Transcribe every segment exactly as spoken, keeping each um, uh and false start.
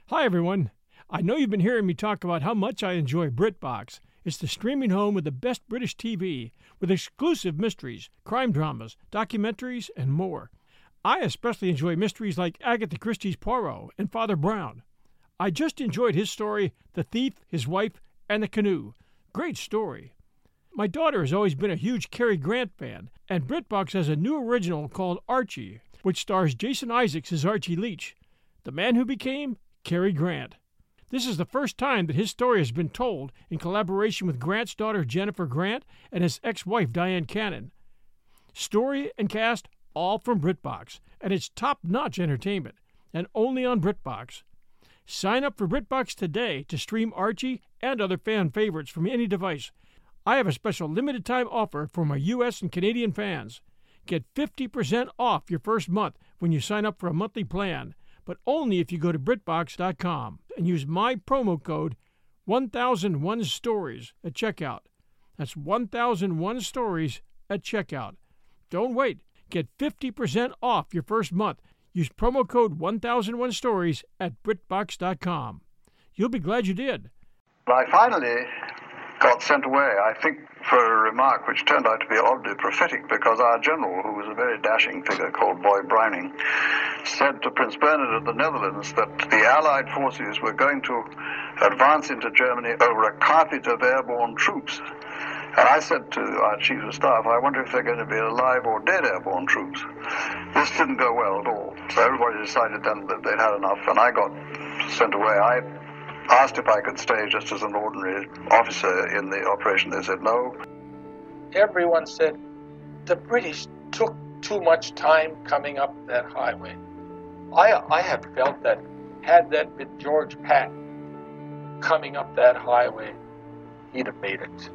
Hi, everyone. I know you've been hearing me talk about how much I enjoy BritBox. It's the streaming home with the best British T V, with exclusive mysteries, crime dramas, documentaries, and more. I especially enjoy mysteries like Agatha Christie's Poirot and Father Brown. I just enjoyed his story, The Thief, His Wife, and the Canoe. Great story. My daughter has always been a huge Cary Grant fan, and BritBox has a new original called Archie, which stars Jason Isaacs as Archie Leach, the man who became Cary Grant. This is the first time that his story has been told in collaboration with Grant's daughter Jennifer Grant and his ex-wife Diane Cannon. Story and cast all from BritBox, and it's top-notch entertainment, and only on BritBox. Sign up for BritBox today to stream Archie and other fan favorites from any device. I have a special limited-time offer for my U S and Canadian fans. Get fifty percent off your first month when you sign up for a monthly plan, but only if you go to BritBox dot com and use my promo code one thousand one stories at checkout. That's one thousand one stories at checkout. Don't wait. Get fifty percent off your first month. Use promo code one thousand one stories at BritBox dot com. You'll be glad you did. I finally got sent away, I think, for a remark which turned out to be oddly prophetic, because our general, who was a very dashing figure called Boy Browning, said to Prince Bernhard of the Netherlands that the Allied forces were going to advance into Germany over a carpet of airborne troops. And I said to our chief of staff, I wonder if they're going to be alive or dead airborne troops. This didn't go well at all. So everybody decided then that they'd had enough, and I got sent away. I asked if I could stay just as an ordinary officer in the operation. They said no. Everyone said the British took too much time coming up that highway. I I have felt that had that been George Patton coming up that highway, he'd have made it.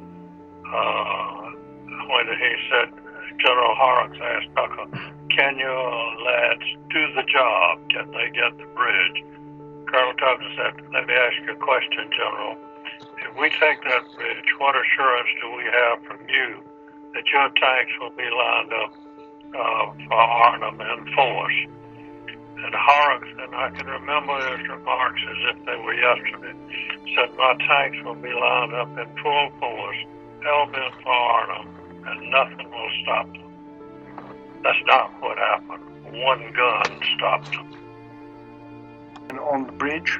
Uh, when he said, General Horrocks asked Tucker, can your lads do the job? Can they get the bridge? Colonel Tucker said, let me ask you a question, General. If we take that bridge, what assurance do we have from you that your tanks will be lined up uh, for Arnhem and force? And Horrocks, and I can remember his remarks as if they were yesterday, said, my tanks will be lined up in full force, hell-bent for Arnhem, and nothing will stop them. That's not what happened. One gun stopped them. On the bridge,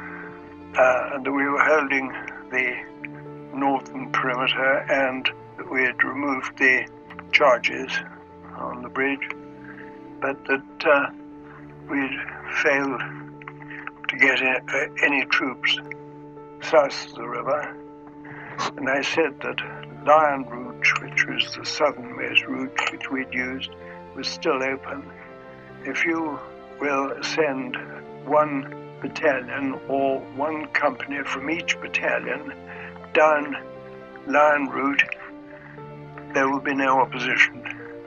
uh, and we were holding the northern perimeter, and we had removed the charges on the bridge, but that uh, we'd failed to get in, uh, any troops south of the river. And I said that Lion Rouge, which was the southernmost route which we'd used, was still open. If you will send one battalion or one company from each battalion down Lion Route, there will be no opposition.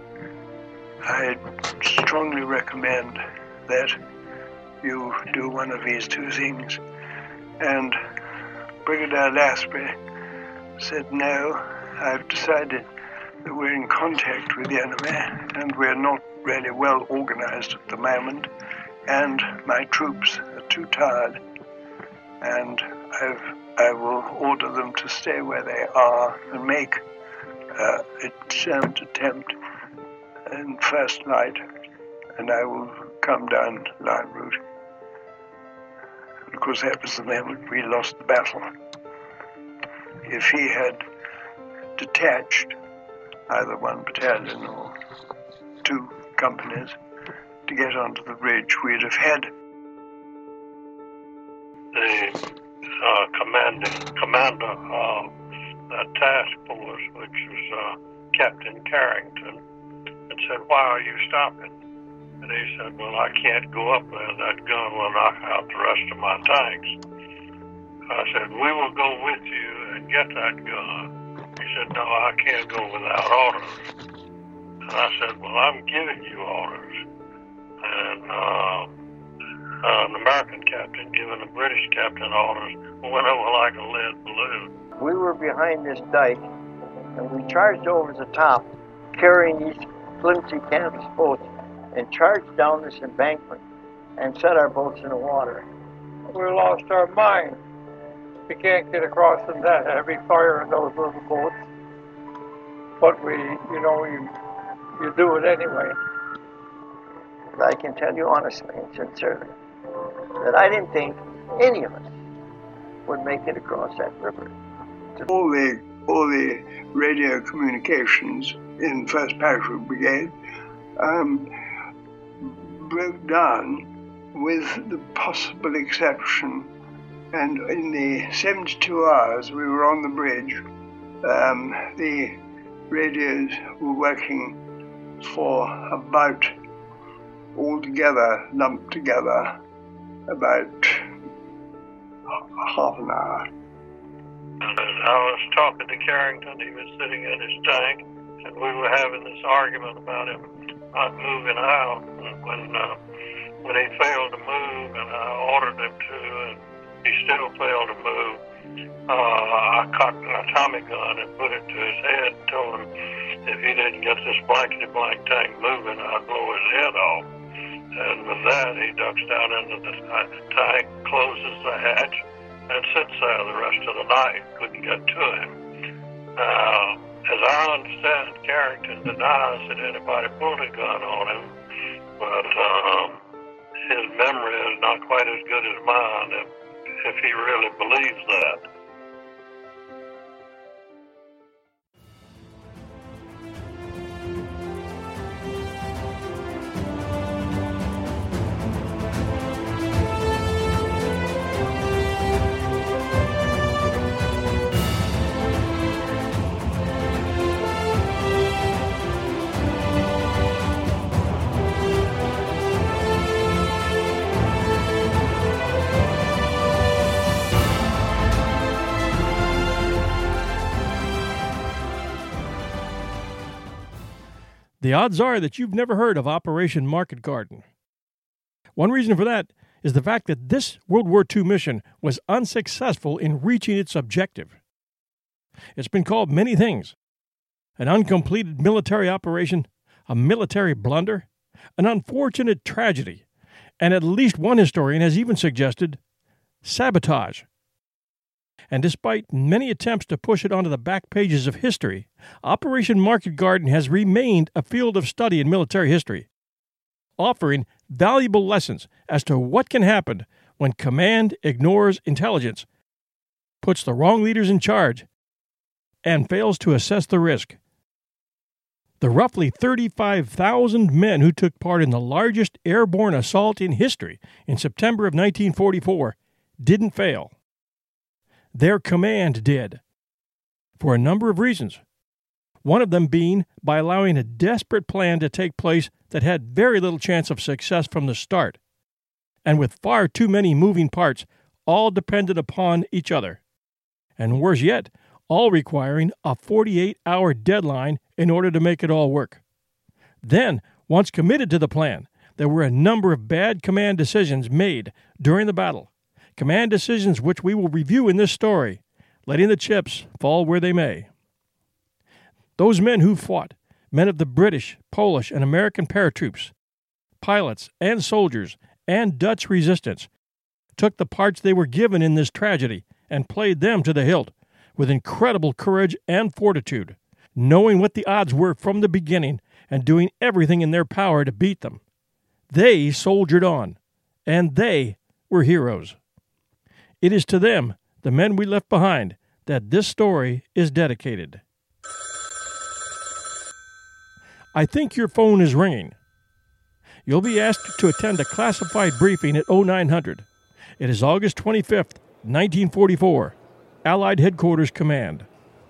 I strongly recommend that you do one of these two things. And Brigadier Lasprey said, no, I've decided that we're in contact with the enemy and we're not really well organized at the moment, and my troops are too tired, and I've, I will order them to stay where they are and make uh, a sound attempt in first light, and I will come down Line Route. And of course, that was the moment we lost the battle. If he had detached either one battalion or two companies to get onto the bridge, we'd have had the uh, commanding commander of that task force, which was uh, Captain Carrington, and said, why are you stopping? And he said, well, I can't go up there. That gun will knock out the rest of my tanks. I said, we will go with you and get that gun. He said, no, I can't go without orders. And I said, well, I'm giving you orders. And uh, uh, an American captain giving a British captain orders went over like a lead balloon. We were behind this dike, and we charged over the top, carrying these flimsy canvas boats, and charged down this embankment and set our boats in the water. we lost our mind. We can't get across in that heavy fire in those little boats. But we, you know, you, you do it anyway. I can tell you honestly and sincerely that I didn't think any of us would make it across that river. All the, all the radio communications in first Parachute Brigade um, broke down with the possible exception. And in the seventy-two hours we were on the bridge, um, the radios were working for about, altogether, lumped together, about half an hour. And I was talking to Carrington. He was sitting in his tank, and we were having this argument about him not moving out. And when uh, when he failed to move, and I ordered him to, and he still failed to move, uh, I cocked my Tommy gun and put it to his head and told him if he didn't get this blankety blank tank moving, I'd blow his head off. And with that, he ducks down into the tank, closes the hatch, and sits there the rest of the night. Couldn't get to him. Uh, as I understand, Carrington denies that anybody pulled a gun on him, but um, his memory is not quite as good as mine if, if he really believes that. The odds are that you've never heard of Operation Market Garden. One reason for that is the fact that this World War Two mission was unsuccessful in reaching its objective. It's been called many things: an uncompleted military operation, a military blunder, an unfortunate tragedy, and at least one historian has even suggested sabotage. And despite many attempts to push it onto the back pages of history, Operation Market Garden has remained a field of study in military history, offering valuable lessons as to what can happen when command ignores intelligence, puts the wrong leaders in charge, and fails to assess the risk. The roughly thirty-five thousand men who took part in the largest airborne assault in history in September of nineteen forty-four didn't fail. Their command did, for a number of reasons. One of them being by allowing a desperate plan to take place that had very little chance of success from the start, and with far too many moving parts, all dependent upon each other, and worse yet, all requiring a forty-eight hour deadline in order to make it all work. Then, once committed to the plan, there were a number of bad command decisions made during the battle, command decisions which we will review in this story, letting the chips fall where they may. Those men who fought, men of the British, Polish, and American paratroops, pilots and soldiers, and Dutch resistance, took the parts they were given in this tragedy and played them to the hilt with incredible courage and fortitude, knowing what the odds were from the beginning and doing everything in their power to beat them. They soldiered on, and they were heroes. It is to them, the men we left behind, that this story is dedicated. I think your phone is ringing. You'll be asked to attend a classified briefing at oh nine hundred. It is August twenty-fifth, nineteen forty-four. Allied Headquarters Command.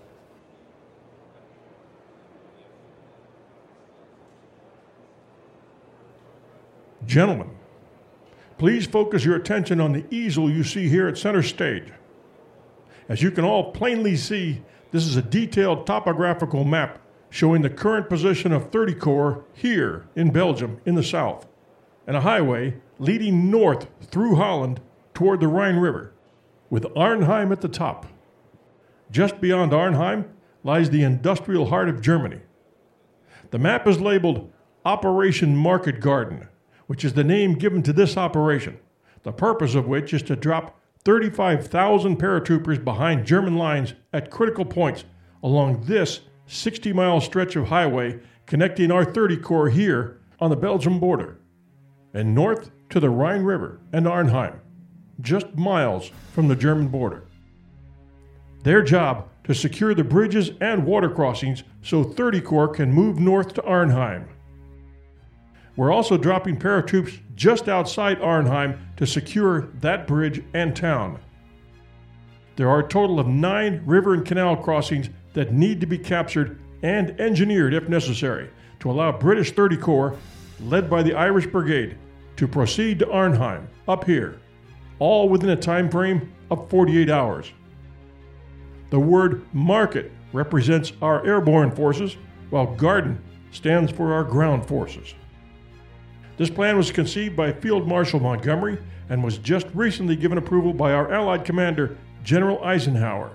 Gentlemen, please focus your attention on the easel you see here at center stage. As you can all plainly see, this is a detailed topographical map showing the current position of thirty Corps here in Belgium in the south, and a highway leading north through Holland toward the Rhine River, with Arnhem at the top. Just beyond Arnhem lies the industrial heart of Germany. The map is labeled Operation Market Garden, which is the name given to this operation, the purpose of which is to drop thirty-five thousand paratroopers behind German lines at critical points along this sixty-mile stretch of highway connecting our thirty Corps here on the Belgian border, and north to the Rhine River and Arnhem, just miles from the German border. Their job to secure the bridges and water crossings so thirty Corps can move north to Arnhem. We're also dropping paratroops just outside Arnhem to secure that bridge and town. There are a total of nine river and canal crossings that need to be captured and engineered if necessary to allow British thirty Corps, led by the Irish Brigade, to proceed to Arnhem, up here, all within a time frame of forty-eight hours. The word market represents our airborne forces, while Garden stands for our ground forces. This plan was conceived by Field Marshal Montgomery and was just recently given approval by our Allied commander, General Eisenhower.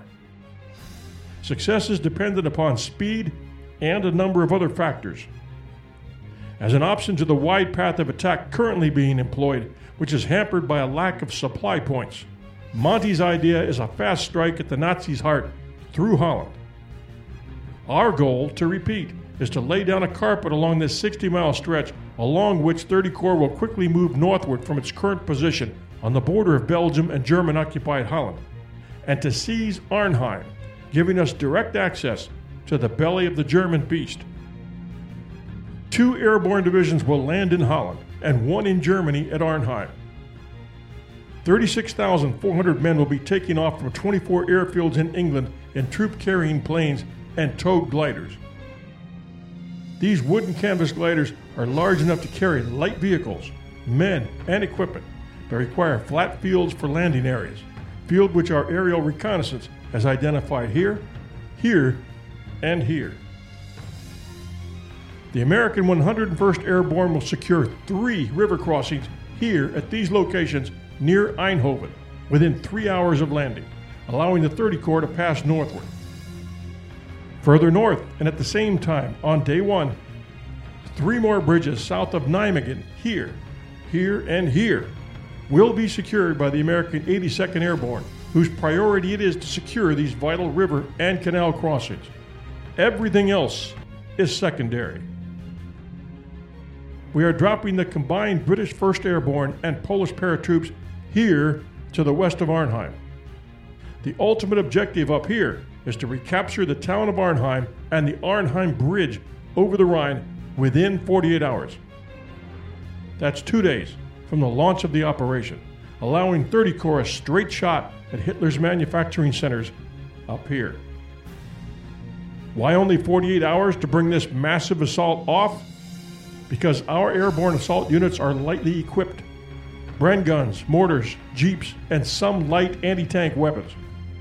Success is dependent upon speed and a number of other factors. As an option to the wide path of attack currently being employed, which is hampered by a lack of supply points, Monty's idea is a fast strike at the Nazis' heart through Holland. Our goal, to repeat, is to lay down a carpet along this sixty-mile stretch along which thirty Corps will quickly move northward from its current position on the border of Belgium and German-occupied Holland, and to seize Arnhem, giving us direct access to the belly of the German beast. Two airborne divisions will land in Holland and one in Germany at Arnhem. thirty-six thousand four hundred men will be taking off from twenty-four airfields in England in troop-carrying planes and towed gliders. These wooden canvas gliders are large enough to carry light vehicles, men, and equipment, but require flat fields for landing areas, field which our aerial reconnaissance has identified here, here, and here. The American one hundred first Airborne will secure three river crossings here at these locations near Eindhoven within three hours of landing, allowing the thirty Corps to pass northward. Further north, and at the same time, on day one, three more bridges south of Nijmegen, here, here, and here, will be secured by the American eighty-second Airborne, whose priority it is to secure these vital river and canal crossings. Everything else is secondary. We are dropping the combined British first Airborne and Polish paratroops here to the west of Arnhem. The ultimate objective up here is to recapture the town of Arnhem and the Arnhem Bridge over the Rhine within forty-eight hours. That's two days from the launch of the operation, allowing thirty Corps a straight shot at Hitler's manufacturing centers up here. Why only forty-eight hours to bring this massive assault off? Because our airborne assault units are lightly equipped. Bren guns, mortars, jeeps, and some light anti-tank weapons.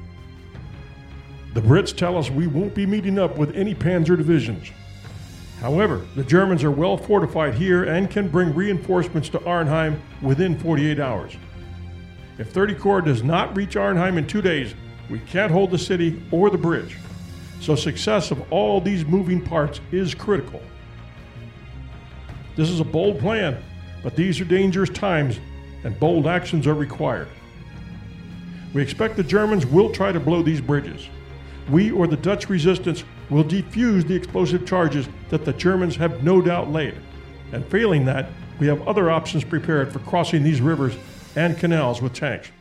The Brits tell us we won't be meeting up with any Panzer divisions. However, the Germans are well fortified here and can bring reinforcements to Arnhem within forty-eight hours. If thirty Corps does not reach Arnhem in two days, we can't hold the city or the bridge. So success of all these moving parts is critical. This is a bold plan, but these are dangerous times and bold actions are required. We expect the Germans will try to blow these bridges. We or the Dutch resistance will defuse the explosive charges that the Germans have no doubt laid. And failing that, we have other options prepared for crossing these rivers and canals with tanks.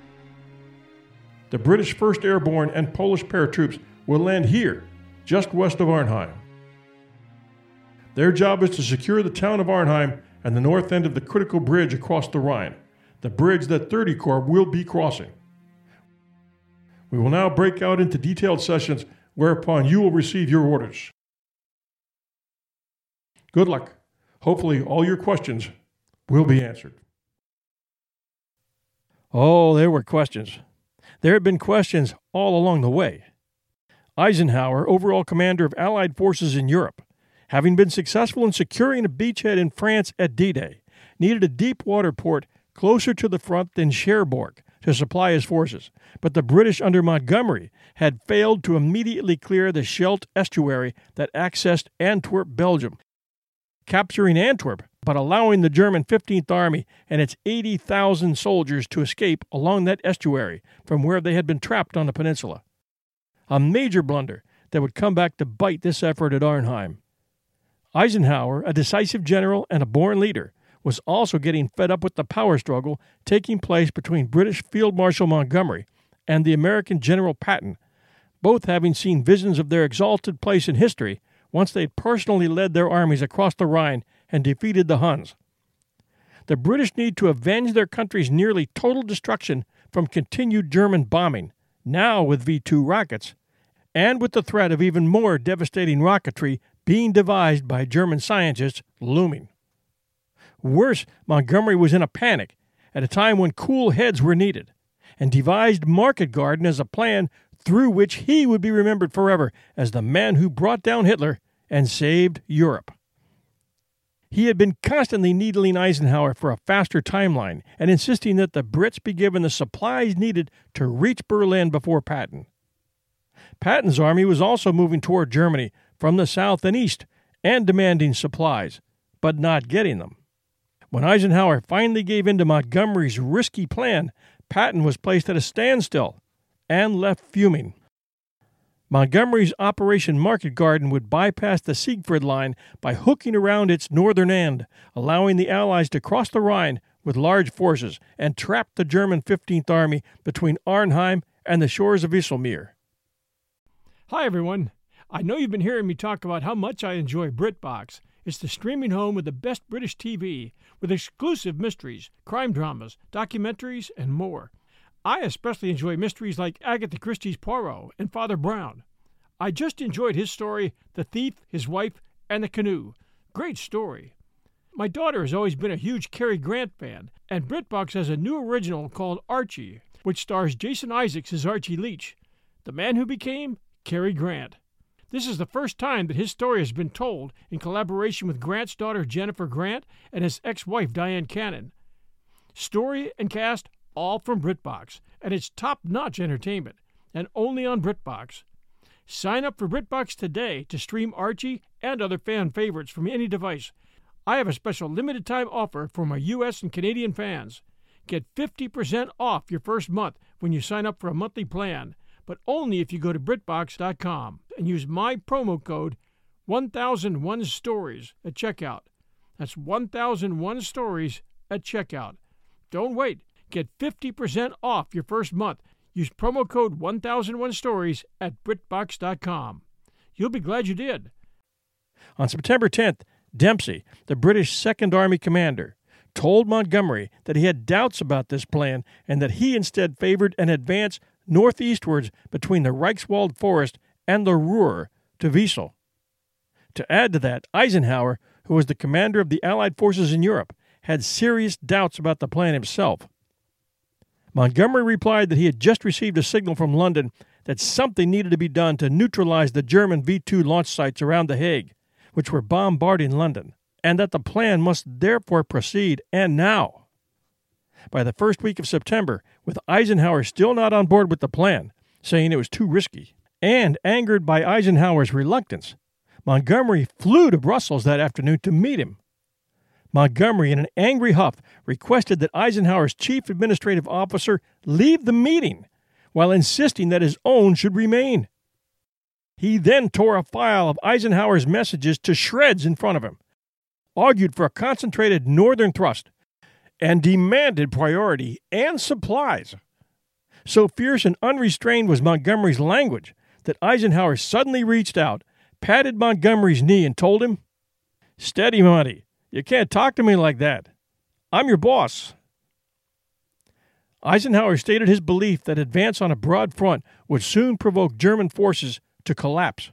The British first Airborne and Polish paratroops will land here, just west of Arnhem. Their job is to secure the town of Arnhem and the north end of the critical bridge across the Rhine, the bridge that thirty Corps will be crossing. We will now break out into detailed sessions whereupon you will receive your orders. Good luck. Hopefully all your questions will be answered. Oh, there were questions. There had been questions all along the way. Eisenhower, overall commander of Allied forces in Europe, having been successful in securing a beachhead in France at D-Day, needed a deep water port closer to the front than Cherbourg to supply his forces, but the British under Montgomery had failed to immediately clear the Scheldt estuary that accessed Antwerp, Belgium. Capturing Antwerp but allowing the German fifteenth Army and its eighty thousand soldiers to escape along that estuary from where they had been trapped on the peninsula. A major blunder that would come back to bite this effort at Arnhem. Eisenhower, a decisive general and a born leader, was also getting fed up with the power struggle taking place between British Field Marshal Montgomery and the American General Patton, both having seen visions of their exalted place in history once they'd personally led their armies across the Rhine and defeated the Huns. The British need to avenge their country's nearly total destruction from continued German bombing, now with V two rockets, and with the threat of even more devastating rocketry being devised by German scientists looming. Worse, Montgomery was in a panic at a time when cool heads were needed, and devised Market Garden as a plan through which he would be remembered forever as the man who brought down Hitler and saved Europe. He had been constantly needling Eisenhower for a faster timeline and insisting that the Brits be given the supplies needed to reach Berlin before Patton. Patton's army was also moving toward Germany from the south and east and demanding supplies, but not getting them. When Eisenhower finally gave in to Montgomery's risky plan, Patton was placed at a standstill and left fuming. Montgomery's Operation Market Garden would bypass the Siegfried Line by hooking around its northern end, allowing the Allies to cross the Rhine with large forces and trap the German fifteenth Army between Arnhem and the shores of Wisselmeer. Hi, everyone. I know you've been hearing me talk about how much I enjoy BritBox. It's the streaming home with the best British T V, with exclusive mysteries, crime dramas, documentaries, and more. I especially enjoy mysteries like Agatha Christie's Poirot and Father Brown. I just enjoyed his story, The Thief, His Wife, and the Canoe. Great story. My daughter has always been a huge Cary Grant fan, and BritBox has a new original called Archie, which stars Jason Isaacs as Archie Leach, the man who became Cary Grant. This is the first time that his story has been told in collaboration with Grant's daughter Jennifer Grant and his ex-wife Diane Cannon. Story and cast all from BritBox, and it's top-notch entertainment, and only on BritBox. Sign up for BritBox today to stream Archie and other fan favorites from any device. I have a special limited-time offer for my U S and Canadian fans. Get fifty percent off your first month when you sign up for a monthly plan, but only if you go to BritBox dot com and use my promo code one thousand one stories at checkout. That's one thousand one stories at checkout. Don't wait. Get fifty percent off your first month. Use promo code one thousand one stories at BritBox dot com. You'll be glad you did. On September tenth, Dempsey, the British Second Army commander, told Montgomery that he had doubts about this plan and that he instead favored an advance northeastwards between the Reichswald Forest and the Ruhr to Wesel. To add to that, Eisenhower, who was the commander of the Allied forces in Europe, had serious doubts about the plan himself. Montgomery replied that he had just received a signal from London that something needed to be done to neutralize the German V two launch sites around The Hague, which were bombarding London, and that the plan must therefore proceed, and now. By the first week of September, with Eisenhower still not on board with the plan, saying it was too risky, and angered by Eisenhower's reluctance, Montgomery flew to Brussels that afternoon to meet him. Montgomery, in an angry huff, requested that Eisenhower's chief administrative officer leave the meeting, while insisting that his own should remain. He then tore a file of Eisenhower's messages to shreds in front of him, argued for a concentrated northern thrust, and demanded priority and supplies. So fierce and unrestrained was Montgomery's language that Eisenhower suddenly reached out, patted Montgomery's knee, and told him, "Steady, Monty. You can't talk to me like that. I'm your boss." Eisenhower stated his belief that advance on a broad front would soon provoke German forces to collapse.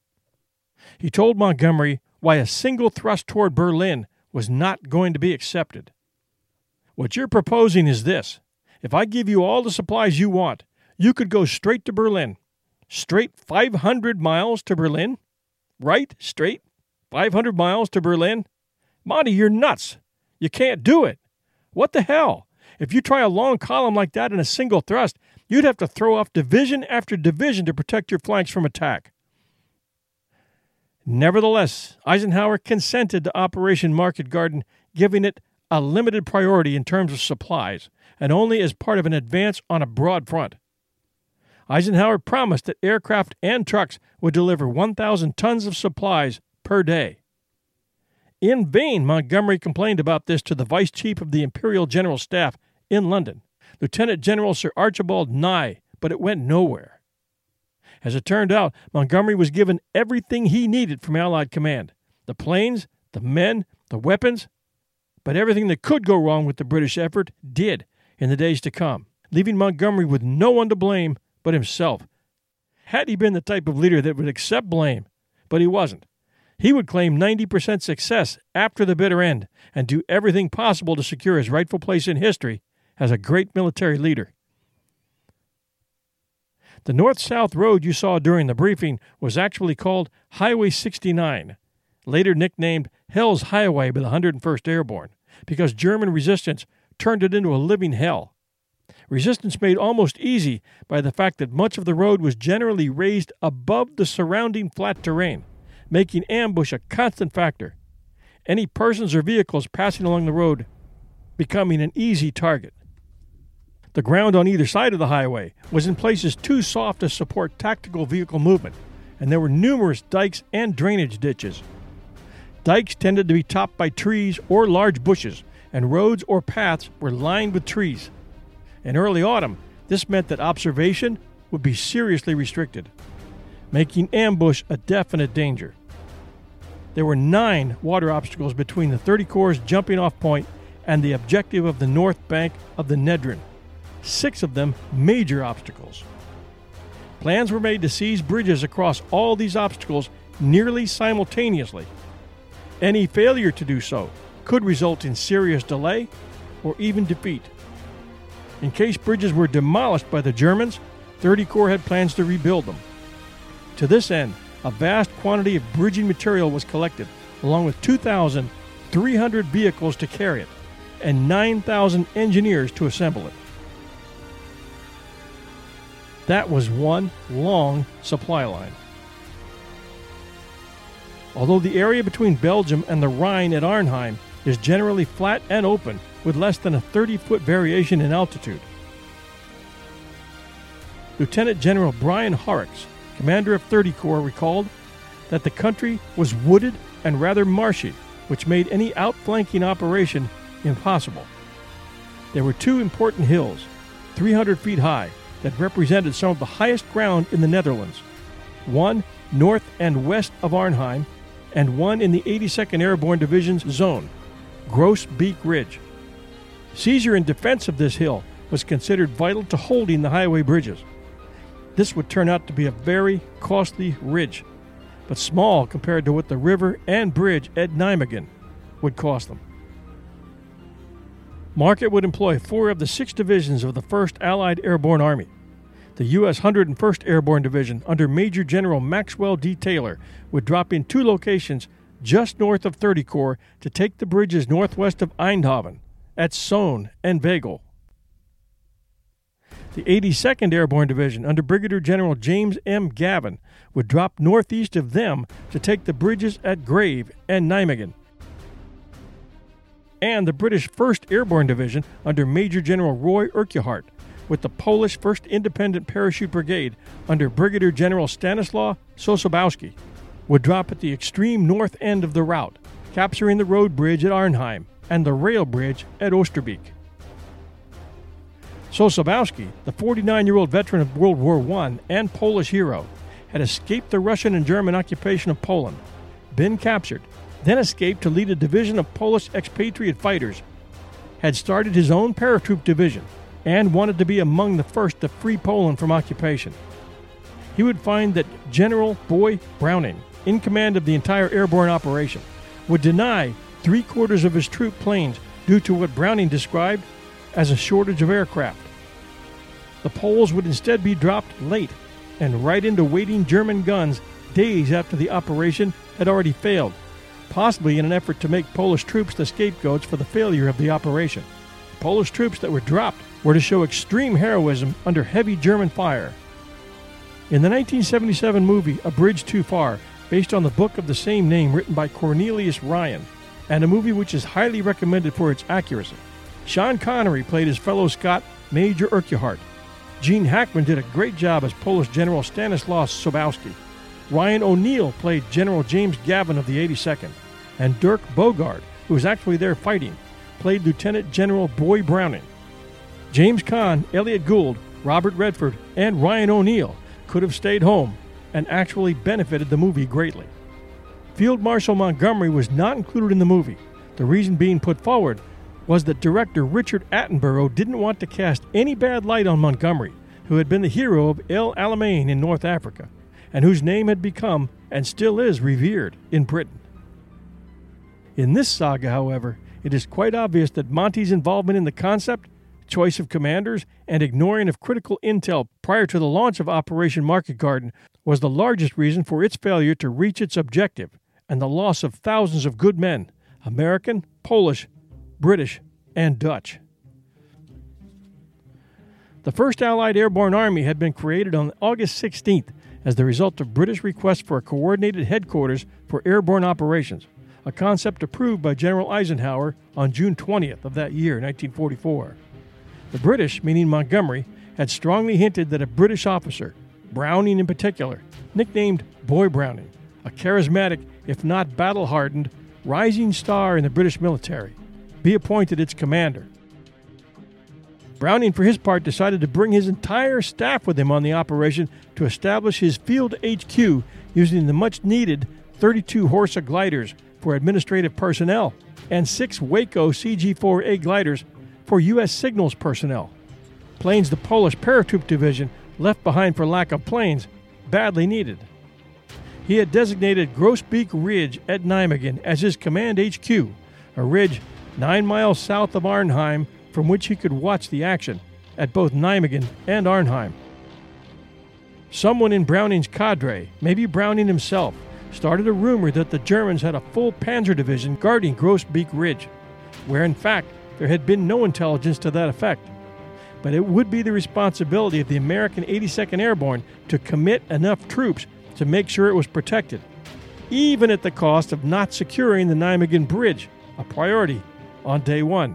He told Montgomery why a single thrust toward Berlin was not going to be accepted. "What you're proposing is this. If I give you all the supplies you want, you could go straight to Berlin. Straight five hundred miles to Berlin? Right? Straight five hundred miles to Berlin? Monty, you're nuts. You can't do it. What the hell? If you try a long column like that in a single thrust, you'd have to throw off division after division to protect your flanks from attack." Nevertheless, Eisenhower consented to Operation Market Garden, giving it a limited priority in terms of supplies, and only as part of an advance on a broad front. Eisenhower promised that aircraft and trucks would deliver one thousand tons of supplies per day. In vain, Montgomery complained about this to the Vice Chief of the Imperial General Staff in London, Lieutenant General Sir Archibald Nye, but it went nowhere. As it turned out, Montgomery was given everything he needed from Allied command, the planes, the men, the weapons, but everything that could go wrong with the British effort did in the days to come, leaving Montgomery with no one to blame but himself. Had he been the type of leader that would accept blame, but he wasn't, he would claim ninety percent success after the bitter end and do everything possible to secure his rightful place in history as a great military leader. The north-south road you saw during the briefing was actually called Highway sixty-nine, later nicknamed Hell's Highway by the one hundred first Airborne, because German resistance turned it into a living hell. Resistance made almost easy by the fact that much of the road was generally raised above the surrounding flat terrain, making ambush a constant factor. Any persons or vehicles passing along the road becoming an easy target. The ground on either side of the highway was in places too soft to support tactical vehicle movement, and there were numerous dikes and drainage ditches. Dikes tended to be topped by trees or large bushes, and roads or paths were lined with trees. In early autumn, this meant that observation would be seriously restricted, making ambush a definite danger. There were nine water obstacles between the thirty Corps' jumping-off point and the objective of the north bank of the Nedrin, six of them major obstacles. Plans were made to seize bridges across all these obstacles nearly simultaneously. Any failure to do so could result in serious delay or even defeat. In case bridges were demolished by the Germans, thirty Corps had plans to rebuild them. To this end, a vast quantity of bridging material was collected, along with two thousand three hundred vehicles to carry it, and nine thousand engineers to assemble it. That was one long supply line. Although the area between Belgium and the Rhine at Arnhem is generally flat and open, with less than a thirty-foot variation in altitude. Lieutenant General Brian Horrocks, commander of thirty Corps, recalled that the country was wooded and rather marshy, which made any outflanking operation impossible. There were two important hills, three hundred feet high, that represented some of the highest ground in the Netherlands, one north and west of Arnhem, and one in the eighty-second Airborne Division's zone, Gross Beek Ridge. Seizure and defense of this hill was considered vital to holding the highway bridges. This would turn out to be a very costly ridge, but small compared to what the river and bridge at Nijmegen would cost them. Market would employ four of the six divisions of the first Allied Airborne Army. The U S one hundred first Airborne Division under Major General Maxwell D. Taylor would drop in two locations just north of thirty Corps to take the bridges northwest of Eindhoven, at Soane and Vegel. The eighty-second Airborne Division under Brigadier General James M. Gavin would drop northeast of them to take the bridges at Grave and Nijmegen. And the British first Airborne Division under Major General Roy Urquhart with the Polish first Independent Parachute Brigade under Brigadier General Stanislaw Sosabowski would drop at the extreme north end of the route, capturing the road bridge at Arnhem and the rail bridge at Oosterbeek. Sosabowski, the forty-nine-year-old veteran of World War One and Polish hero, had escaped the Russian and German occupation of Poland, been captured, then escaped to lead a division of Polish expatriate fighters, had started his own paratroop division, and wanted to be among the first to free Poland from occupation. He would find that General Boy Browning, in command of the entire airborne operation, would deny three-quarters of his troop planes due to what Browning described as a shortage of aircraft. The Poles would instead be dropped late and right into waiting German guns days after the operation had already failed, possibly in an effort to make Polish troops the scapegoats for the failure of the operation. Polish troops that were dropped were to show extreme heroism under heavy German fire. In the nineteen seventy-seven movie A Bridge Too Far, based on the book of the same name written by Cornelius Ryan, and a movie which is highly recommended for its accuracy. Sean Connery played his fellow Scot, Major Urquhart. Gene Hackman did a great job as Polish General Stanislaus Sobowski. Ryan O'Neal played General James Gavin of the eighty-second. And Dirk Bogarde, who was actually there fighting, played Lieutenant General Boy Browning. James Caan, Elliot Gould, Robert Redford, and Ryan O'Neal could have stayed home and actually benefited the movie greatly. Field Marshal Montgomery was not included in the movie. The reason being put forward was that director Richard Attenborough didn't want to cast any bad light on Montgomery, who had been the hero of El Alamein in North Africa, and whose name had become, and still is, revered in Britain. In this saga, however, it is quite obvious that Monty's involvement in the concept, choice of commanders, and ignoring of critical intel prior to the launch of Operation Market Garden was the largest reason for its failure to reach its objective, and the loss of thousands of good men, American, Polish, British, and Dutch. The first Allied Airborne Army had been created on August sixteenth as the result of British requests for a coordinated headquarters for airborne operations, a concept approved by General Eisenhower on June twentieth of that year, nineteen forty-four. The British, meaning Montgomery, had strongly hinted that a British officer, Browning in particular, nicknamed Boy Browning, a charismatic, if not battle-hardened, rising star in the British military, be appointed its commander. Browning, for his part, decided to bring his entire staff with him on the operation to establish his field H Q using the much-needed thirty-two Horsa gliders for administrative personnel and six Waco C G four A gliders for U S signals personnel. Planes the Polish Paratroop Division left behind for lack of planes badly needed. He had designated Groesbeek Ridge at Nijmegen as his command H Q, a ridge nine miles south of Arnhem from which he could watch the action at both Nijmegen and Arnhem. Someone in Browning's cadre, maybe Browning himself, started a rumor that the Germans had a full panzer division guarding Groesbeek Ridge, where in fact there had been no intelligence to that effect. But it would be the responsibility of the American eighty-second Airborne to commit enough troops to make sure it was protected, even at the cost of not securing the Nijmegen Bridge, a priority on day one.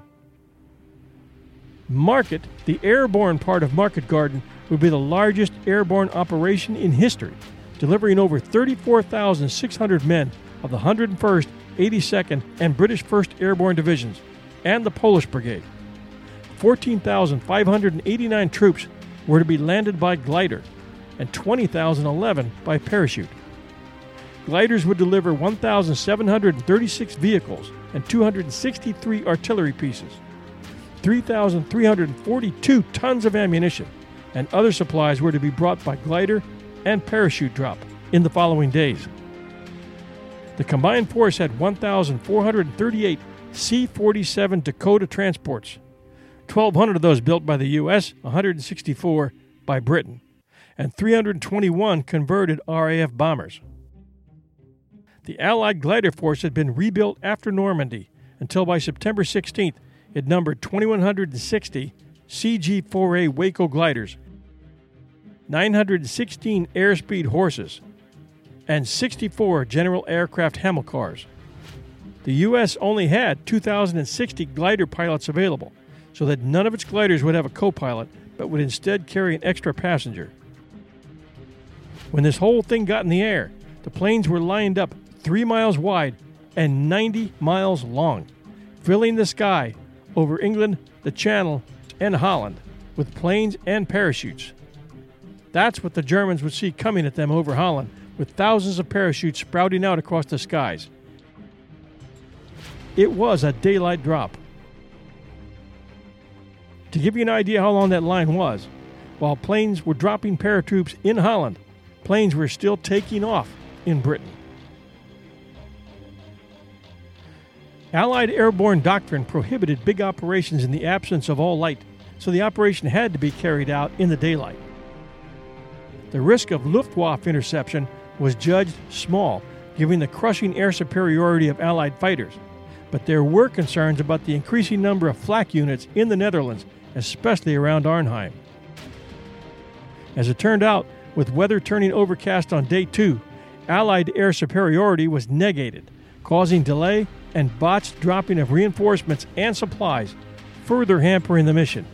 Market, the airborne part of Market Garden, would be the largest airborne operation in history, delivering over thirty-four thousand six hundred men of the one hundred first, eighty-second, and British first Airborne Divisions, and the Polish Brigade. fourteen thousand five hundred eighty-nine troops were to be landed by glider, and twenty thousand eleven by parachute. Gliders would deliver one thousand seven hundred thirty-six vehicles and two hundred sixty-three artillery pieces, three thousand three hundred forty-two tons of ammunition, and other supplies were to be brought by glider and parachute drop in the following days. The combined force had one thousand four hundred thirty-eight C forty-seven Dakota transports, twelve hundred of those built by the U S, one hundred sixty-four by Britain, and three hundred twenty-one converted R A F bombers. The Allied glider force had been rebuilt after Normandy until by September sixteenth it numbered two thousand one hundred sixty C G four A Waco gliders, nine hundred sixteen airspeed horses, and sixty-four General Aircraft Hamilcars. The U S only had two thousand sixty glider pilots available, so that none of its gliders would have a co-pilot, but would instead carry an extra passenger. When this whole thing got in the air, the planes were lined up three miles wide and ninety miles long, filling the sky over England, the Channel, and Holland with planes and parachutes. That's what the Germans would see coming at them over Holland, with thousands of parachutes sprouting out across the skies. It was a daylight drop. To give you an idea how long that line was, while planes were dropping paratroops in Holland, planes were still taking off in Britain. Allied airborne doctrine prohibited big operations in the absence of all light, so the operation had to be carried out in the daylight. The risk of Luftwaffe interception was judged small, given the crushing air superiority of Allied fighters, but there were concerns about the increasing number of flak units in the Netherlands, especially around Arnhem. As it turned out, with weather turning overcast on day two, Allied air superiority was negated, causing delay and botched dropping of reinforcements and supplies, further hampering the mission.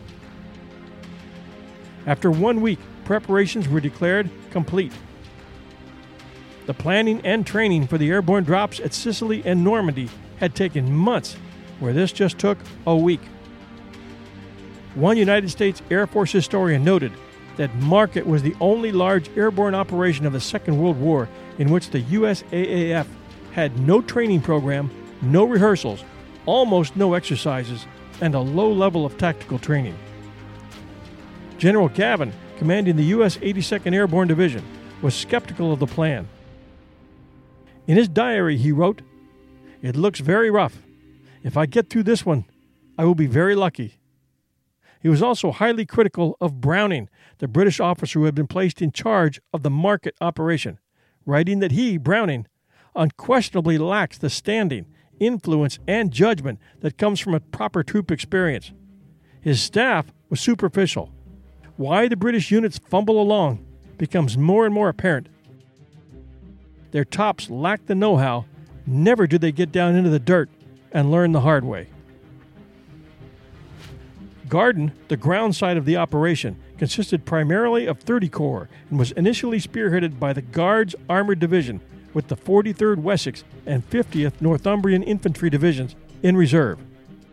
After one week, preparations were declared complete. The planning and training for the airborne drops at Sicily and Normandy had taken months, where this just took a week. One United States Air Force historian noted that Market was the only large airborne operation of the Second World War in which the U S A A F had no training program, no rehearsals, almost no exercises, and a low level of tactical training. General Gavin, commanding the U S eighty-second Airborne Division, was skeptical of the plan. In his diary, he wrote, "It looks very rough. If I get through this one, I will be very lucky." He was also highly critical of Browning, the British officer who had been placed in charge of the Market operation, writing that he, Browning, unquestionably lacks the standing, influence, and judgment that comes from a proper troop experience. His staff was superficial. Why the British units fumble along becomes more and more apparent. Their tops lack the know-how. Never do they get down into the dirt and learn the hard way. Garden, the ground side of the operation, consisted primarily of thirty Corps and was initially spearheaded by the Guards Armored Division with the forty-third Wessex and fiftieth Northumbrian Infantry Divisions in reserve.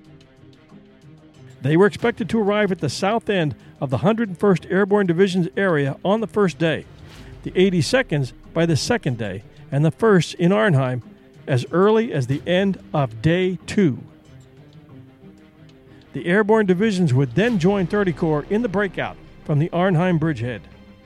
They were expected to arrive at the south end of the one hundred first Airborne Division's area on the first day, the eighty-seconds by the second day, and the firsts in Arnhem as early as the end of day two. The airborne divisions would then join thirty Corps in the breakout from the Arnhem bridgehead.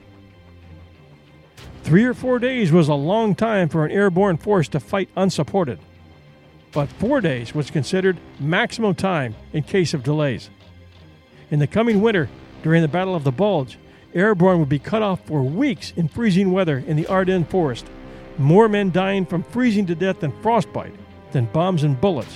Three or four days was a long time for an airborne force to fight unsupported, but four days was considered maximum time in case of delays. In the coming winter, during the Battle of the Bulge, airborne would be cut off for weeks in freezing weather in the Ardennes forest, more men dying from freezing to death and frostbite than bombs and bullets.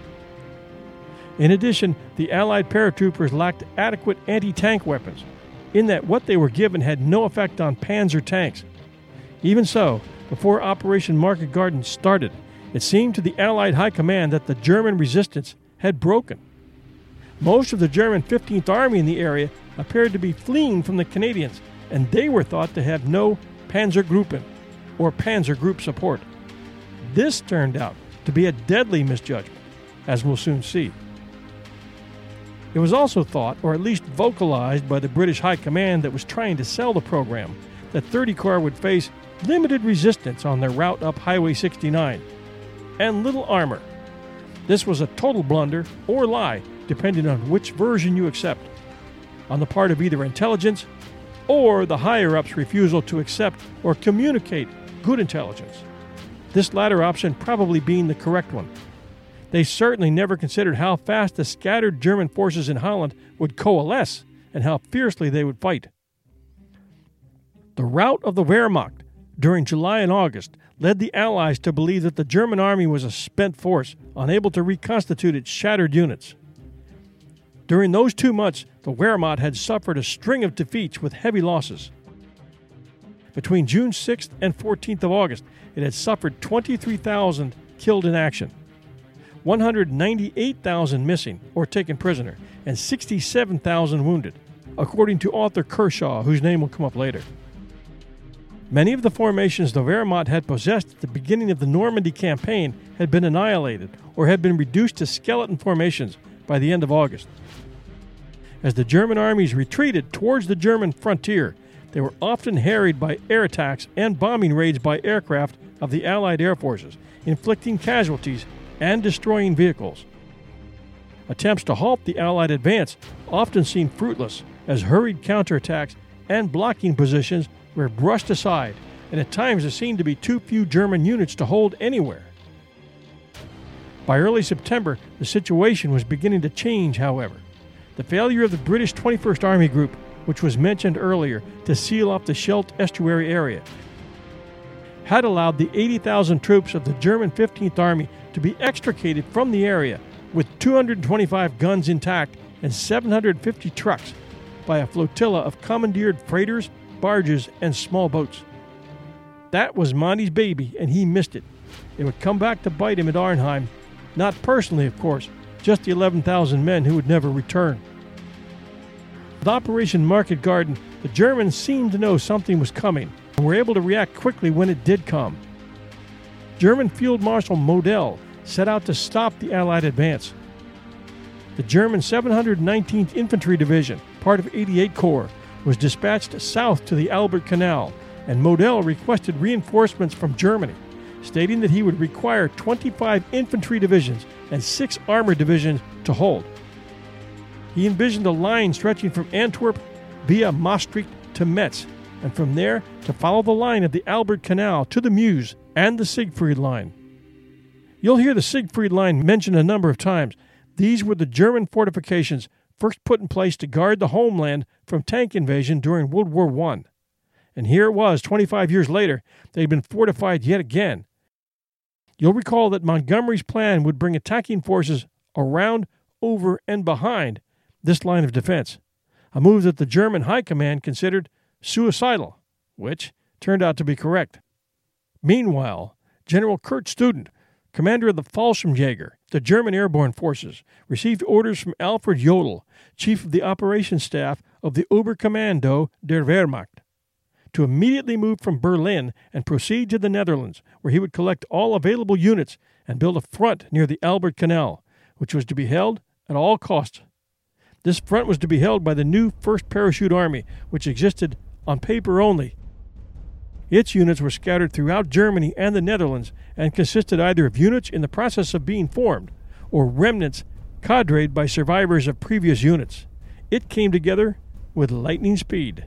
In addition, the Allied paratroopers lacked adequate anti-tank weapons, in that what they were given had no effect on Panzer tanks. Even so, before Operation Market Garden started, it seemed to the Allied High Command that the German resistance had broken. Most of the German fifteenth Army in the area appeared to be fleeing from the Canadians, and they were thought to have no Panzergruppen, or Panzer Group support. This turned out to be a deadly misjudgment, as we'll soon see. It was also thought, or at least vocalized by the British High Command that was trying to sell the program, that thirty Corps would face limited resistance on their route up Highway sixty-nine, and little armor. This was a total blunder or lie, depending on which version you accept, on the part of either intelligence or the higher-ups' refusal to accept or communicate good intelligence. This latter option probably being the correct one. They certainly never considered how fast the scattered German forces in Holland would coalesce and how fiercely they would fight. The rout of the Wehrmacht during July and August led the Allies to believe that the German army was a spent force, unable to reconstitute its shattered units. During those two months, the Wehrmacht had suffered a string of defeats with heavy losses. Between June sixth and fourteenth of August, it had suffered twenty-three thousand killed in action, one hundred ninety-eight thousand missing or taken prisoner, and sixty-seven thousand wounded, according to author Kershaw, whose name will come up later. Many of the formations the Wehrmacht had possessed at the beginning of the Normandy campaign had been annihilated or had been reduced to skeleton formations by the end of August. As the German armies retreated towards the German frontier, they were often harried by air attacks and bombing raids by aircraft of the Allied air forces, inflicting casualties and destroying vehicles. Attempts to halt the Allied advance often seemed fruitless, as hurried counterattacks and blocking positions were brushed aside, and at times there seemed to be too few German units to hold anywhere. By early September, the situation was beginning to change, however. The failure of the British twenty-first Army Group, which was mentioned earlier, to seal off the Scheldt estuary area, had allowed the eighty thousand troops of the German fifteenth Army to be extricated from the area with two hundred twenty-five guns intact and seven hundred fifty trucks by a flotilla of commandeered freighters, barges, and small boats. That was Monty's baby, and he missed it. It would come back to bite him at Arnhem Not personally, of course, just the eleven thousand men who would never return. With Operation Market Garden, the Germans seemed to know something was coming and were able to react quickly when it did come. German Field Marshal Model set out to stop the Allied advance. The German seven hundred nineteenth Infantry Division, part of eighty-eight Corps, was dispatched south to the Albert Canal, and Model requested reinforcements from Germany, stating that he would require twenty-five infantry divisions and six armored divisions to hold. He envisioned a line stretching from Antwerp via Maastricht to Metz, and from there to follow the line of the Albert Canal to the Meuse and the Siegfried Line. You'll hear the Siegfried Line mentioned a number of times. These were the German fortifications first put in place to guard the homeland from tank invasion during World War One. And here it was, twenty-five years later, they'd been fortified yet again. You'll recall that Montgomery's plan would bring attacking forces around, over, and behind this line of defense, a move that the German High Command considered suicidal, which turned out to be correct. Meanwhile, General Kurt Student, commander of the Fallschirmjäger, the German airborne forces, received orders from Alfred Jodl, chief of the operations staff of the Oberkommando der Wehrmacht, to immediately move from Berlin and proceed to the Netherlands, where he would collect all available units and build a front near the Albert Canal, which was to be held at all costs. This front was to be held by the new first Parachute Army, which existed on paper only. Its units were scattered throughout Germany and the Netherlands and consisted either of units in the process of being formed or remnants cadred by survivors of previous units. It came together with lightning speed.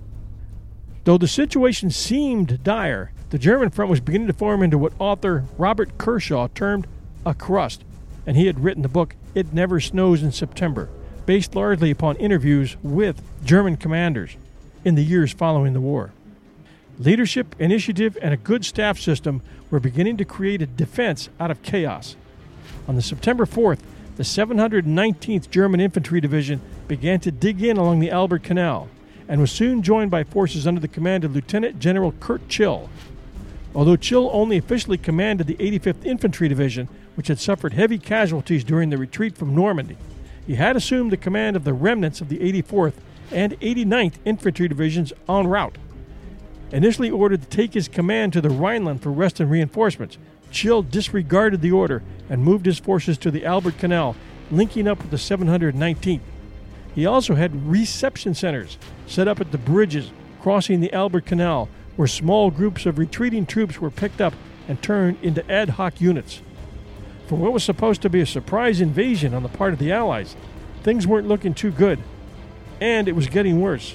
Though the situation seemed dire, the German front was beginning to form into what author Robert Kershaw termed a crust, and he had written the book It Never Snows in September, based largely upon interviews with German commanders in the years following the war. Leadership, initiative, and a good staff system were beginning to create a defense out of chaos. On the September fourth, the seven hundred nineteenth German Infantry Division began to dig in along the Albert Canal and was soon joined by forces under the command of Lieutenant General Kurt Chill. Although Chill only officially commanded the eighty-fifth Infantry Division, which had suffered heavy casualties during the retreat from Normandy, he had assumed the command of the remnants of the eighty-fourth and eighty-ninth Infantry Divisions en route. Initially ordered to take his command to the Rhineland for rest and reinforcements, Chill disregarded the order and moved his forces to the Albert Canal, linking up with the seven hundred nineteenth. He also had reception centers set up at the bridges crossing the Albert Canal, where small groups of retreating troops were picked up and turned into ad hoc units. For what was supposed to be a surprise invasion on the part of the Allies, things weren't looking too good, and it was getting worse.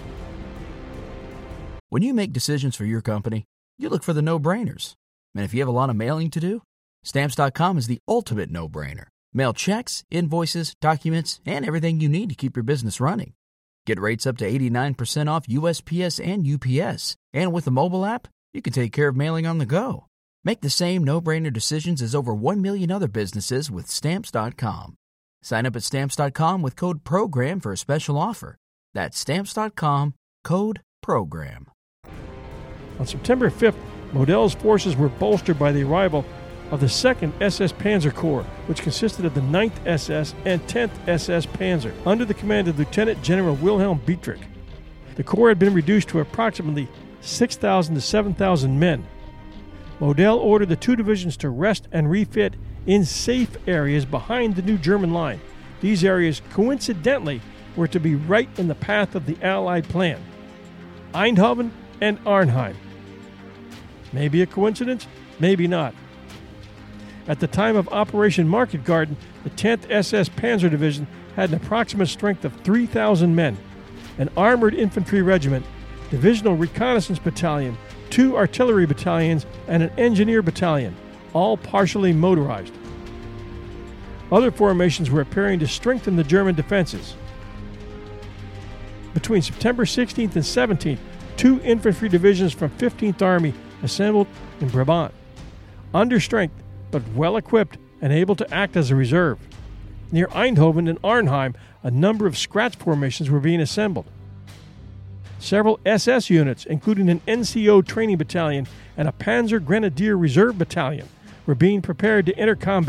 When you make decisions for your company, you look for the no-brainers. And if you have a lot of mailing to do, Stamps dot com is the ultimate no-brainer. Mail checks, invoices, documents, and everything you need to keep your business running. Get rates up to eighty-nine percent off U S P S and U P S. And with the mobile app, you can take care of mailing on the go. Make the same no-brainer decisions as over one million other businesses with Stamps dot com. Sign up at Stamps dot com with code PROGRAM for a special offer. That's Stamps dot com, code PROGRAM. On September fifth, Model's forces were bolstered by the arrival of the second S S Panzer Corps, which consisted of the ninth S S and tenth S S Panzer, under the command of Lieutenant General Wilhelm Dietrich. The Corps had been reduced to approximately six thousand to seven thousand men. Model ordered the two divisions to rest and refit in safe areas behind the new German line. These areas, coincidentally, were to be right in the path of the Allied plan: Eindhoven and Arnhem. Maybe a coincidence, maybe not. At the time of Operation Market Garden, the tenth S S Panzer Division had an approximate strength of three thousand men, an armored infantry regiment, divisional reconnaissance battalion, two artillery battalions, and an engineer battalion, all partially motorized. Other formations were appearing to strengthen the German defenses. Between September sixteenth and seventeenth, two infantry divisions from fifteenth Army assembled in Brabant, under strength but well equipped and able to act as a reserve. Near Eindhoven and Arnhem, a number of scratch formations were being assembled. Several S S units, including an N C O training battalion and a Panzer Grenadier Reserve battalion, were being prepared to enter combat,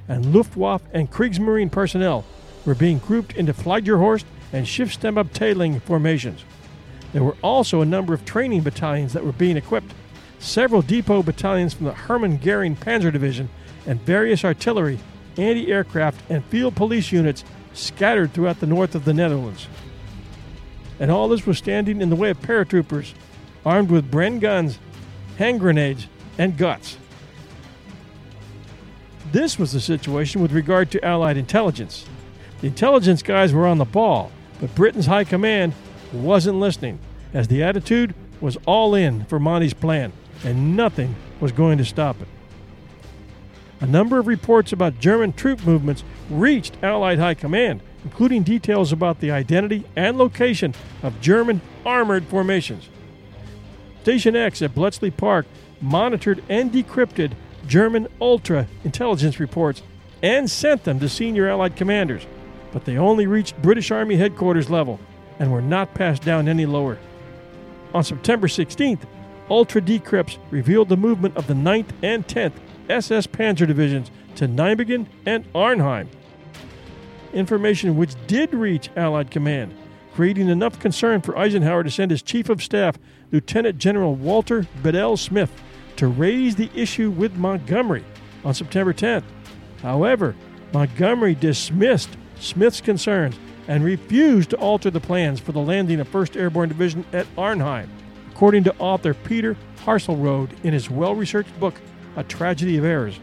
and Luftwaffe and Kriegsmarine personnel were being grouped into Fliegerhorst and Schiffsstammabteilung formations. There were also a number of training battalions that were being equipped, several depot battalions from the Hermann Goering Panzer Division, and various artillery, anti-aircraft, and field police units scattered throughout the north of the Netherlands. And all this was standing in the way of paratroopers armed with Bren guns, hand grenades, and guts. This was the situation with regard to Allied intelligence. The intelligence guys were on the ball, but Britain's high command wasn't listening, as the attitude was all in for Monty's plan, and nothing was going to stop it. A number of reports about German troop movements reached Allied high command, including details about the identity and location of German armored formations. Station X at Bletchley Park monitored and decrypted German Ultra intelligence reports and sent them to senior Allied commanders, but they only reached British Army headquarters level and were not passed down any lower. On September sixteenth, Ultra decrypts revealed the movement of the ninth and tenth S S Panzer Divisions to Nijmegen and Arnhem. Information which did reach Allied command, creating enough concern for Eisenhower to send his Chief of Staff, Lieutenant General Walter Bedell Smith, to raise the issue with Montgomery on September tenth. However, Montgomery dismissed Smith's concerns and refused to alter the plans for the landing of first Airborne Division at Arnhem, according to author Peter Harselrode in his well-researched book, A Tragedy of Errors.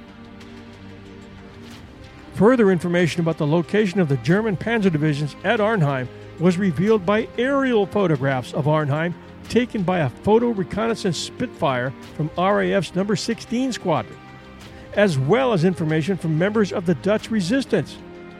Further information about the location of the German panzer divisions at Arnhem was revealed by aerial photographs of Arnhem taken by a photo reconnaissance Spitfire from R A F's number sixteen Squadron, as well as information from members of the Dutch resistance.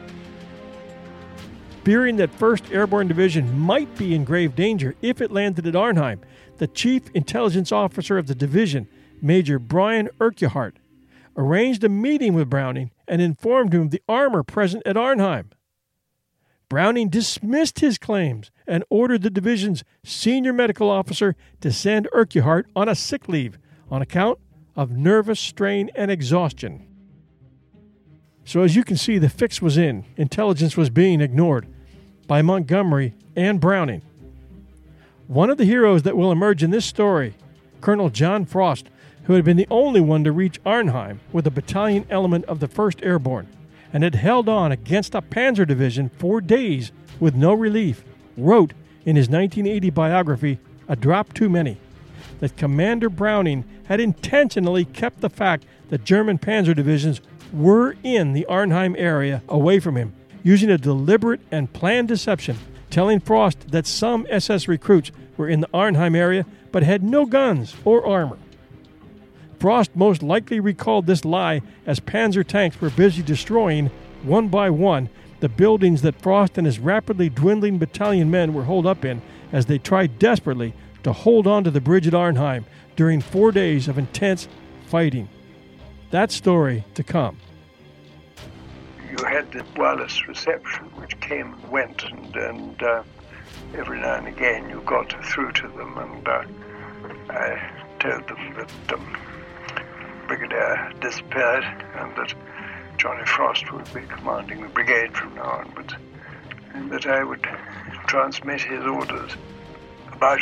Fearing that first Airborne Division might be in grave danger if it landed at Arnhem, the Chief Intelligence Officer of the division, Major Brian Urquhart, arranged a meeting with Browning and informed him of the armor present at Arnhem. Browning dismissed his claims and ordered the division's senior medical officer to send Urquhart on a sick leave on account of nervous strain and exhaustion. So as you can see, the fix was in. Intelligence was being ignored by Montgomery and Browning. One of the heroes that will emerge in this story, Colonel John Frost, who had been the only one to reach Arnhem with a battalion element of the first Airborne, and had held on against a panzer division for days with no relief, wrote in his nineteen eighty biography, A Drop Too Many, that Commander Browning had intentionally kept the fact that German panzer divisions were in the Arnhem area away from him, using a deliberate and planned deception, telling Frost that some S S recruits were in the Arnhem area but had no guns or armor. Frost most likely recalled this lie as panzer tanks were busy destroying, one by one, the buildings that Frost and his rapidly dwindling battalion men were holed up in as they tried desperately to hold on to the bridge at Arnhem during four days of intense fighting. That story to come. You had the wireless reception which came and went, and, and uh, every now and again you got through to them, and uh, I told them that um, Brigadier disappeared and that Johnny Frost would be commanding the brigade from now onwards, and that I would transmit his orders. About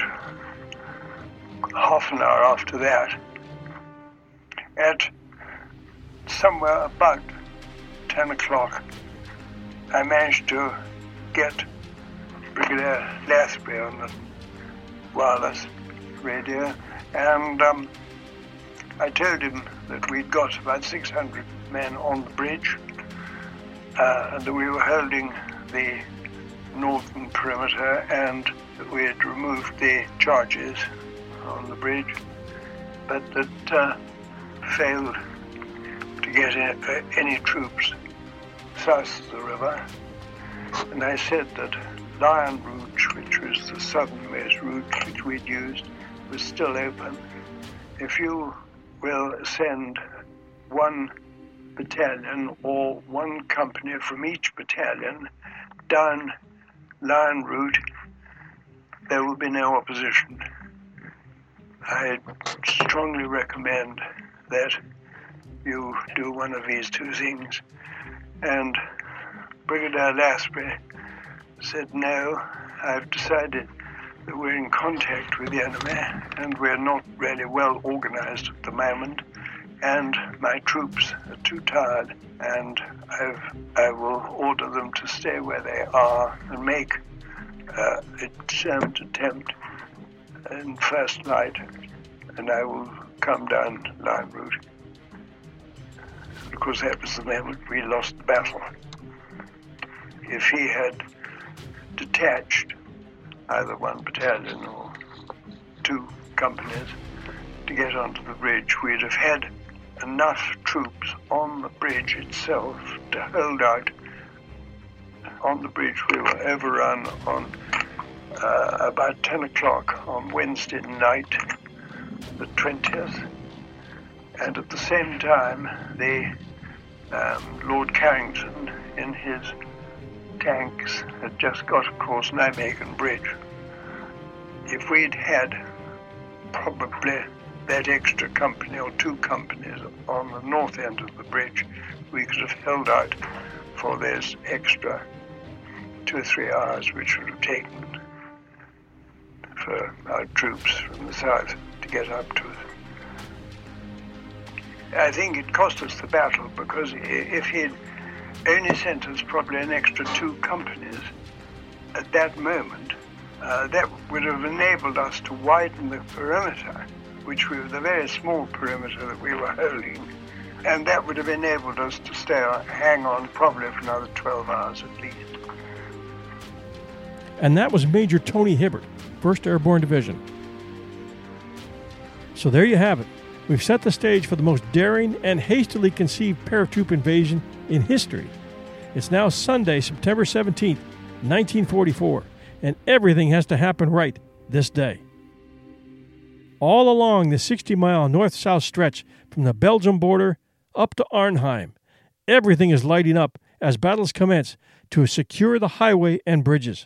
half an hour after that, at somewhere about ten o'clock, I managed to get Brigadier Lathbury on the wireless radio, and um, I told him that we'd got about six hundred men on the bridge, uh, and that we were holding the northern perimeter, and that we had removed the charges on the bridge, but that uh, failed to get a, any troops south of the river. And I said that Lion Route, which was the southernmost route which we'd used, was still open. If you will send one battalion or one company from each battalion down Lion Route, there will be no opposition. I strongly recommend that you do one of these two things. And Brigadier Lasprey said, no, I've decided that we're in contact with the enemy and we're not really well organized at the moment, and my troops are too tired, and I've, I will order them to stay where they are and make uh, a determined attempt in first light, and I will come down line route. Of course, that was the moment we lost the battle. If he had detached either one battalion or two companies to get onto the bridge, we'd have had enough troops on the bridge itself to hold out. On the bridge, we were overrun on uh, about ten o'clock on Wednesday night, the twentieth, and at the same time, the um, Lord Carrington, in his tanks, had just got across Nijmegen Bridge. If we'd had probably that extra company or two companies on the north end of the bridge, we could have held out for this extra two or three hours, which would have taken for our troops from the south to get up to it. I think it cost us the battle, because if he'd only sent us probably an extra two companies at that moment, uh, that would have enabled us to widen the perimeter, which was the very small perimeter that we were holding, and that would have enabled us to stay on, hang on probably for another twelve hours at least. And that was Major Tony Hibbert, first Airborne Division. So there you have it. We've set the stage for the most daring and hastily conceived paratroop invasion in history. It's now Sunday, September seventeenth, nineteen forty-four, and everything has to happen right this day. All along the sixty-mile north-south stretch from the Belgium border up to Arnhem, everything is lighting up as battles commence to secure the highway and bridges.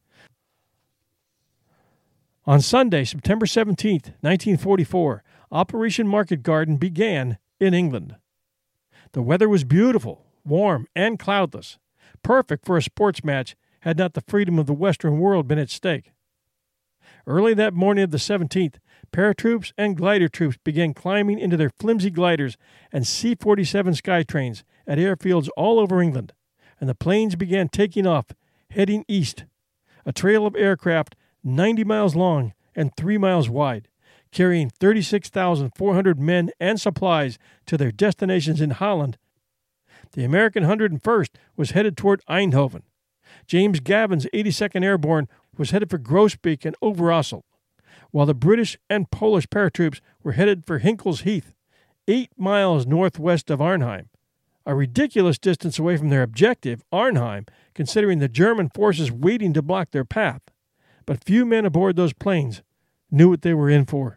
On Sunday, September seventeenth, nineteen forty-four, Operation Market Garden began in England. The weather was beautiful, warm, and cloudless, perfect for a sports match had not the freedom of the Western world been at stake. Early that morning of the seventeenth, paratroops and glider troops began climbing into their flimsy gliders and C forty-seven Skytrains at airfields all over England, and the planes began taking off, heading east, a trail of aircraft ninety miles long and three miles wide, carrying thirty-six thousand four hundred men and supplies to their destinations in Holland. The American one hundred first was headed toward Eindhoven. James Gavin's eighty-second Airborne was headed for Groesbeek and Overijssel, while the British and Polish paratroops were headed for Hinkle's Heath, eight miles northwest of Arnhem, a ridiculous distance away from their objective, Arnhem, considering the German forces waiting to block their path. But few men aboard those planes knew what they were in for.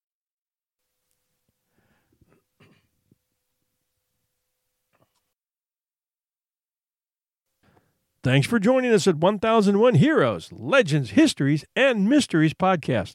Thanks for joining us at one thousand one Heroes, Legends, Histories, and Mysteries podcast.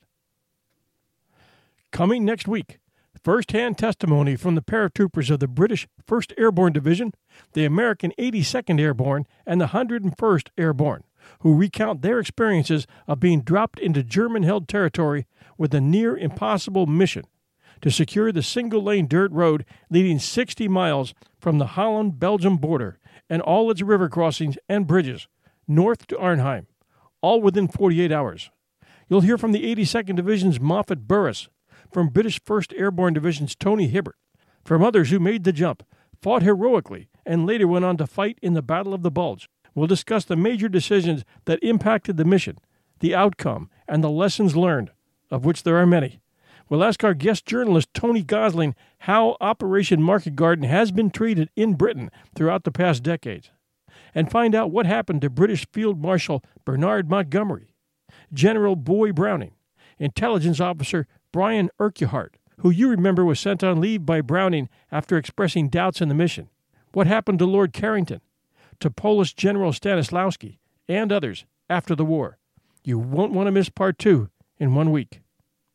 Coming next week, first-hand testimony from the paratroopers of the British first Airborne Division, the American eighty-second Airborne, and the one hundred first Airborne, who recount their experiences of being dropped into German-held territory with a near-impossible mission to secure the single-lane dirt road leading sixty miles from the Holland-Belgium border and all its river crossings and bridges north to Arnhem, all within forty-eight hours. You'll hear from the eighty-second Division's Moffat Burris, from British first Airborne Division's Tony Hibbert, from others who made the jump, fought heroically, and later went on to fight in the Battle of the Bulge. We'll discuss the major decisions that impacted the mission, the outcome, and the lessons learned, of which there are many. We'll ask our guest journalist Tony Gosling how Operation Market Garden has been treated in Britain throughout the past decades, and find out what happened to British Field Marshal Bernard Montgomery, General Boy Browning, Intelligence Officer Brian Urquhart, who you remember was sent on leave by Browning after expressing doubts in the mission, what happened to Lord Carrington, to Polish General Stanislawski, and others after the war. You won't want to miss part two in one week.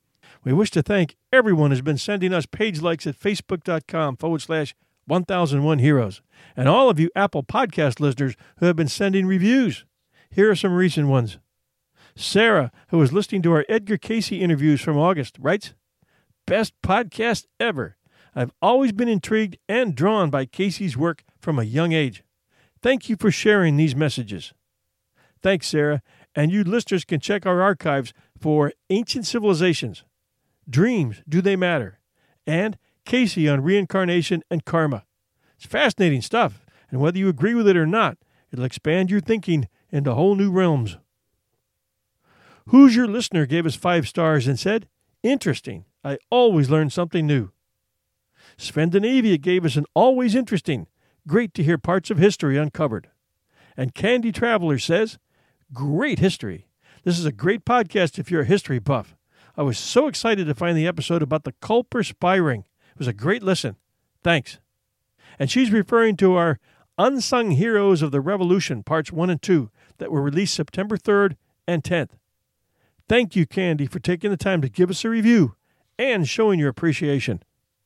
We wish to thank everyone who's been sending us page likes at facebook.com forward slash 1001 Heroes, and all of you Apple Podcast listeners who have been sending reviews. Here are some recent ones. Sarah, who was listening to our Edgar Casey interviews from August, writes, "Best podcast ever. I've always been intrigued and drawn by Casey's work from a young age. Thank you for sharing these messages." Thanks, Sarah, and you listeners can check our archives for Ancient Civilizations, Dreams, Do They Matter, and Casey on Reincarnation and Karma. It's fascinating stuff, and whether you agree with it or not, it'll expand your thinking into whole new realms. Who's Your Listener gave us five stars and said, "Interesting. I always learn something new." Scandinavia gave us an always interesting. Great to hear parts of history uncovered. And Candy Traveler says, "Great history. This is a great podcast if you're a history buff. I was so excited to find the episode about the Culper spy ring. It was a great listen. Thanks." And she's referring to our Unsung Heroes of the Revolution, parts one and two, that were released September third and tenth. Thank you, Candy, for taking the time to give us a review and showing your appreciation.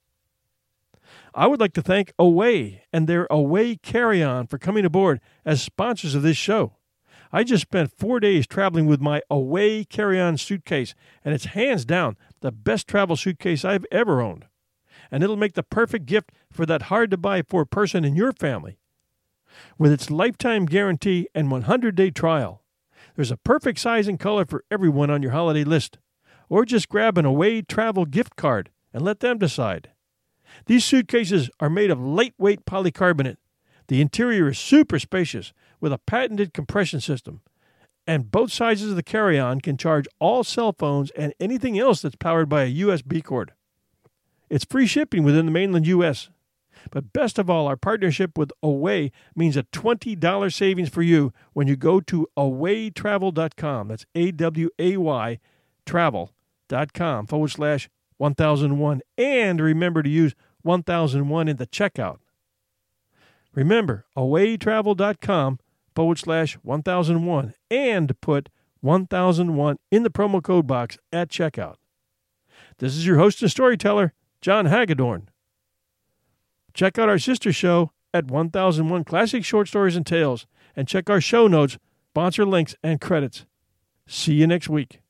I would like to thank Away and their Away Carry-On for coming aboard as sponsors of this show. I just spent four days traveling with my Away Carry-On suitcase, and it's hands down the best travel suitcase I've ever owned. And it'll make the perfect gift for that hard-to-buy-for person in your family. With its lifetime guarantee and one hundred day trial, there's a perfect size and color for everyone on your holiday list. Or just grab an Away travel gift card and let them decide. These suitcases are made of lightweight polycarbonate. The interior is super spacious with a patented compression system. And both sizes of the carry-on can charge all cell phones and anything else that's powered by a U S B cord. It's free shipping within the mainland U S. But best of all, our partnership with Away means a twenty dollars savings for you when you go to away travel dot com. That's A W A Y travel.com forward slash 1001. And remember to use one thousand one in the checkout. Remember, away travel dot com forward slash 1001 and put one thousand one in the promo code box at checkout. This is your host and storyteller, John Hagedorn. Check out our sister show at one thousand one Classic Short Stories and Tales, and check our show notes, sponsor links, and credits. See you next week.